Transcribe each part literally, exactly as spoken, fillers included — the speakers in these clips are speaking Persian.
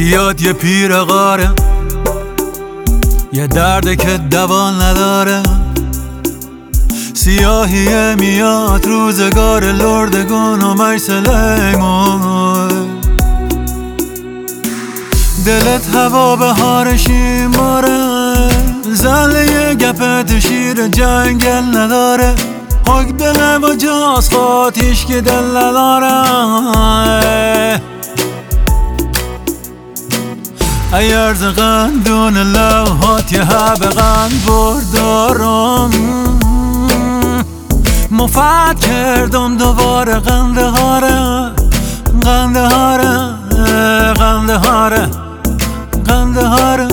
سیاد یه پیر غاره، یه درده که دوان نداره. سیاهیه میاد روزگار لردگان و می سلیمان. دلت هوا بهار شیماره، زله یه گپت شیر جنگل نداره. حک دل و جاز خاتیش که دل نداره. ایرز قندون لوحات یه هب قند بردارم. مفت کردم دوباره قنده هاره، قنده هاره، قنده هاره، قنده هاره.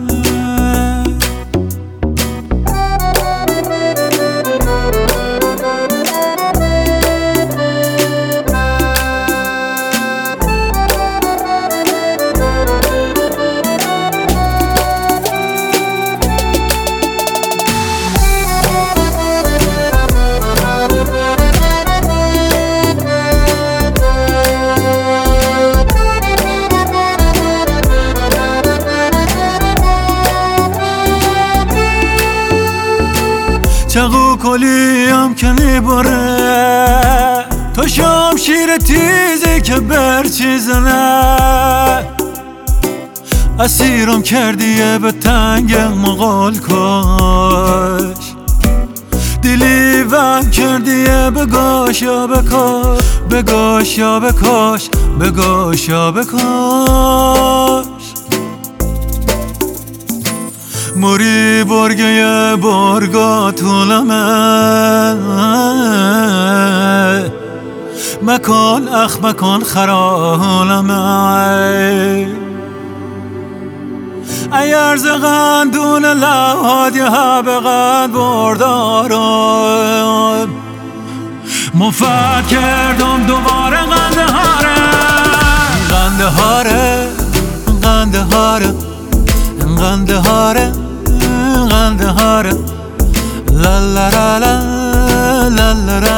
چقو کلیم که میبره، تو شام شیر تیزی که برچیزنه. اسیرم کردیه به تنگ مغال کاش، دلی وم کردیه بگاش یا بکاش، بگاش یا بکاش، بگاش یا بکاش. موری برگه برگا طولمه، مکان اخ مکان خرالمه. ایرز قندون لوحات یه هب قند بردارم. مفت کردم دوباره قنده هاره، قنده هاره، قنده هاره، قنده هاره، قنده هاره. لا لا لا لا لا لا